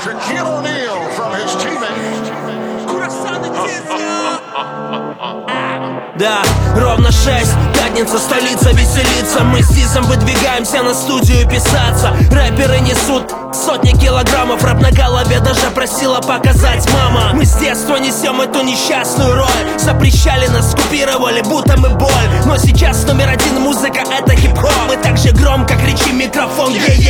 Shaquille O'Neal from his teammate. Да, ровно 6, пятница, столица веселится. Мы с Дизом выдвигаемся на студию писаться. Рэперы несут сотни килограммов. Рэп на голове даже просила показать мама. Мы с детства несем эту несчастную роль. Запрещали нас, купировали, будто мы боль. Но сейчас номер один музыка — это хип-хоп. Мы так же громко кричим микрофон.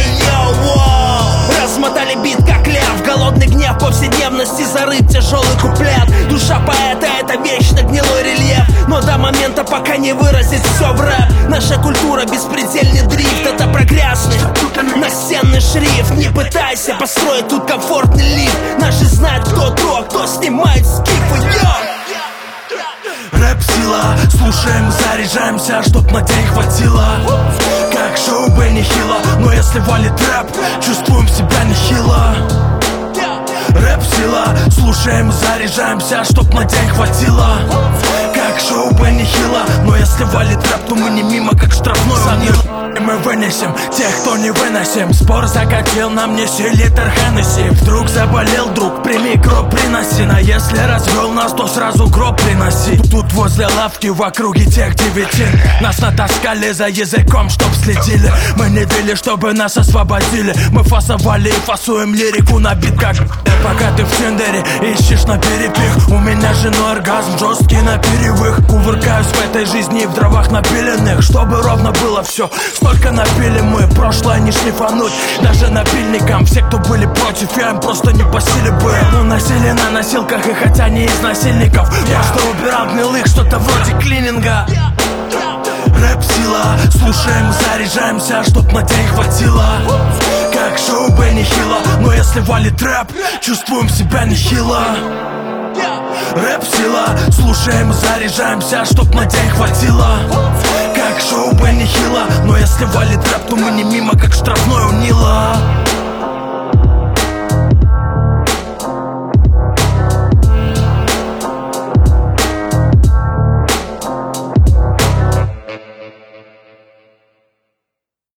Размотали бит как лев. Голодный гнев повседневности зарыт тяжелый куплет. Душа поэта — это вечно гнилой рельеф. Но до момента, пока не выразить все в рэп. Наша культура — беспредельный дрифт. Это прогрессный настенный шрифт. Не пытайся построить тут комфортный лифт. Наши знают, кто то, кто снимает скифы. Рэп-сила, слушаем, заряжаемся, чтоб на день хватило. Как шоу Бенни Хилла, но если валит рэп, чувствуем себя нехило. Рэп-сила, слушаем, заряжаемся, чтоб на день хватило. Как шоу Бенни Хилла, но если валит рэп, то мы не мимо, как штрафной унил. Мы вынесем тех, кто не выносим. Спор закатил на мне литр Хеннесси. Вдруг заболел друг, прими гроб, приноси. А если развел нас, то сразу гроб приноси. Тут возле лавки в округе тех девятин нас натаскали за языком, чтоб следили. Мы не вели, чтобы нас освободили. Мы фасовали и фасуем лирику на бит как. Пока ты в тиндере ищешь на перепих, у меня женой оргазм жесткий на перевых. Кувыркаюсь в этой жизни в дровах напиленных, чтобы ровно было все. Столько напили мы, прошлое не шлифануть даже напильникам. Все, кто были против, я им просто не по силе был. Ну, носили на носилках, и хотя не из насильников, просто убирал гнилых, что-то вроде клининга. Рэп-сила, слушаем, заряжаемся, чтоб на день хватило. Как шоу Бенни Хилла, но если валит рэп, чувствуем себя нехило. Рэп-сила, слушаем, заряжаемся, чтоб на день хватило. Как шоу Бенни Хилла, но если валит рэп, то мы не мимо, как штрафной у Нила.